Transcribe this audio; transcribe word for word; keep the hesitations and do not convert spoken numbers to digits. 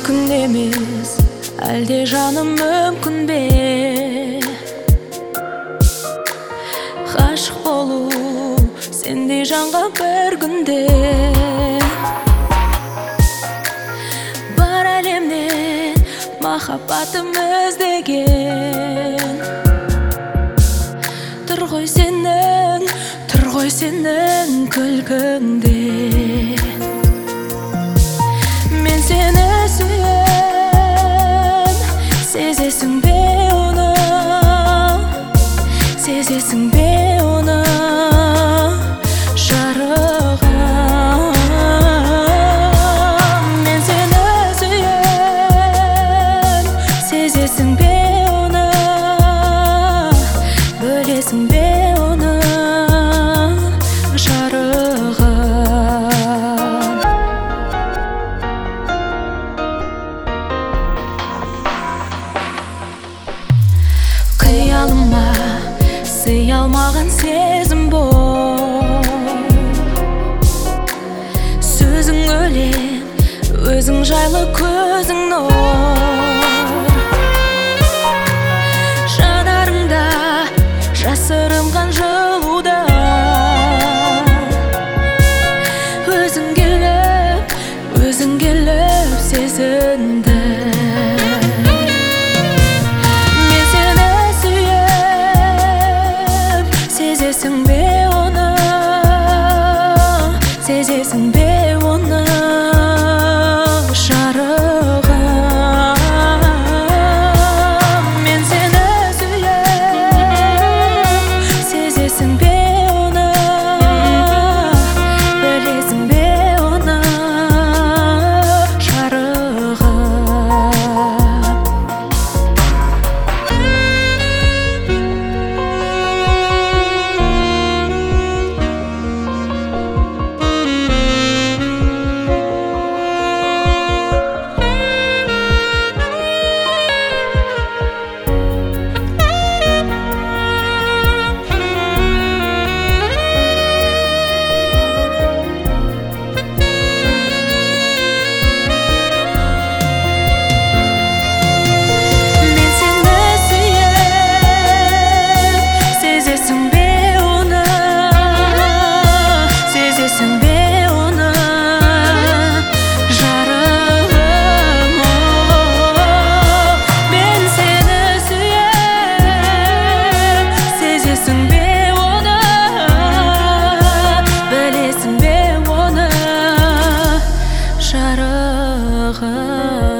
мүмкін емес, әлде жаным мүмкін бе? Ғашық болу сендей жанға бір күнде. Бар әлемнен махаббатым іздеген. Тұр ғой сенің, тұр ғой сенің күлкіңде. Мен сені сүйем, сезесің бе оны? Сезесің бе оны? Жарығым, мен сені сүйем, сезесің бе оны? Бөлесің бе оны? Қиялыма сый алмаған сезім бол. Сөзің өлең, өзің жайлы көзің нұр. Жанарыңда жасырынған жылуда. Өзің келіп, өзің келіп сезінді. Сезесің бе оны? Сезесің бе оны? Жарығым, мен сені сүйем, сезесің бе оны? Білесің бе оны? Жарығым. Жарығым.